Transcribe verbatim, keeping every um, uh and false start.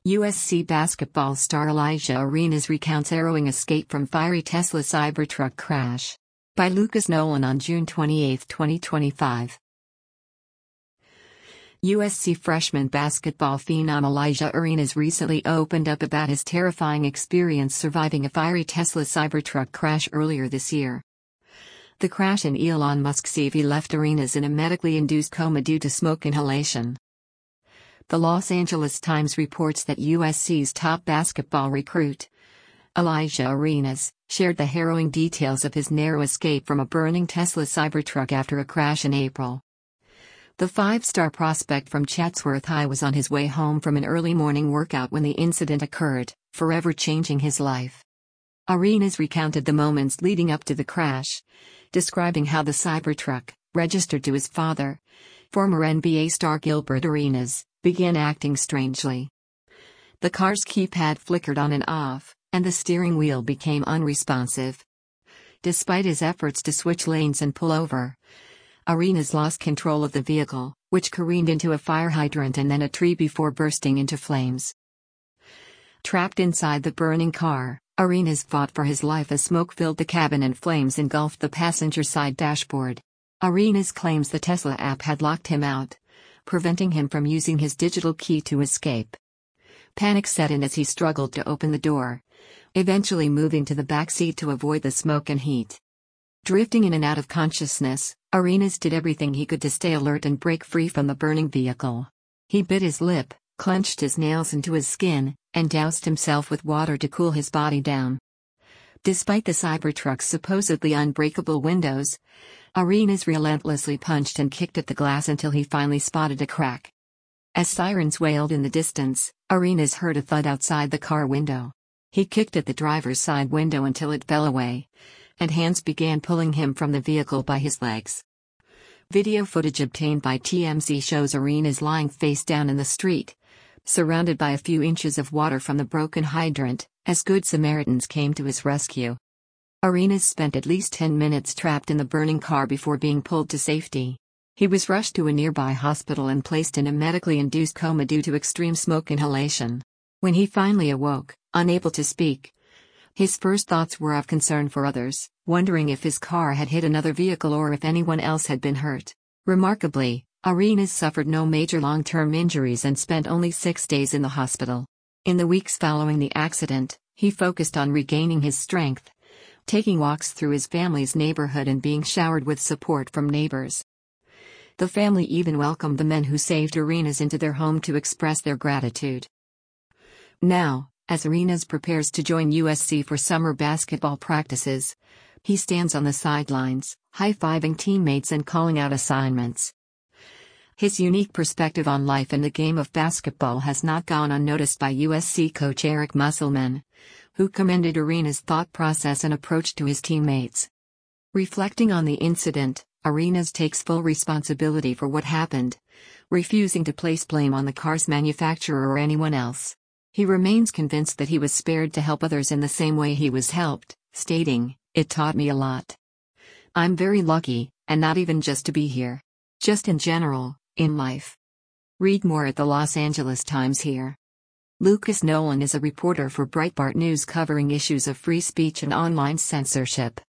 U S C basketball star Elijah Arenas recounts harrowing escape from fiery Tesla Cybertruck crash. By Lucas Nolan on June twenty-eighth, twenty twenty-five. U S C freshman basketball phenom Elijah Arenas recently opened up about his terrifying experience surviving a fiery Tesla Cybertruck crash earlier this year. The crash in Elon Musk's E V left Arenas in a medically induced coma due to smoke inhalation. The Los Angeles Times reports that U S C's top basketball recruit, Elijah Arenas, shared the harrowing details of his narrow escape from a burning Tesla Cybertruck after a crash in April. The five-star prospect from Chatsworth High was on his way home from an early morning workout when the incident occurred, forever changing his life. Arenas recounted the moments leading up to the crash, describing how the Cybertruck, registered to his father, former N B A star Gilbert Arenas, began acting strangely. The car's keypad flickered on and off, and the steering wheel became unresponsive. Despite his efforts to switch lanes and pull over, Arenas lost control of the vehicle, which careened into a fire hydrant and then a tree before bursting into flames. Trapped inside the burning car, Arenas fought for his life as smoke filled the cabin and flames engulfed the passenger side dashboard. Arenas claims the Tesla app had locked him out, preventing him from using his digital key to escape. Panic set in as he struggled to open the door, eventually moving to the back seat to avoid the smoke and heat. Drifting in and out of consciousness, Arenas did everything he could to stay alert and break free from the burning vehicle. He bit his lip, clenched his nails into his skin, and doused himself with water to cool his body down. Despite the Cybertruck's supposedly unbreakable windows, Arenas relentlessly punched and kicked at the glass until he finally spotted a crack. As sirens wailed in the distance, Arenas heard a thud outside the car window. He kicked at the driver's side window until it fell away, and hands began pulling him from the vehicle by his legs. Video footage obtained by T M Z shows Arenas lying face down in the street, surrounded by a few inches of water from the broken hydrant, as Good Samaritans came to his rescue. Arenas spent at least ten minutes trapped in the burning car before being pulled to safety. He was rushed to a nearby hospital and placed in a medically induced coma due to extreme smoke inhalation. When he finally awoke, unable to speak, his first thoughts were of concern for others, wondering if his car had hit another vehicle or if anyone else had been hurt. Remarkably, Arenas suffered no major long-term injuries and spent only six days in the hospital. In the weeks following the accident, he focused on regaining his strength, taking walks through his family's neighborhood and being showered with support from neighbors. The family even welcomed the men who saved Arenas into their home to express their gratitude. Now, as Arenas prepares to join U S C for summer basketball practices, he stands on the sidelines, high-fiving teammates and calling out assignments. His unique perspective on life and the game of basketball has not gone unnoticed by U S C coach Eric Musselman, who commended Arenas' thought process and approach to his teammates. Reflecting on the incident, Arenas takes full responsibility for what happened, refusing to place blame on the car's manufacturer or anyone else. He remains convinced that he was spared to help others in the same way he was helped, stating, "It taught me a lot. I'm very lucky, and not even just to be here. Just in general, in life." Read more at the Los Angeles Times here. Lucas Nolan is a reporter for Breitbart News covering issues of free speech and online censorship.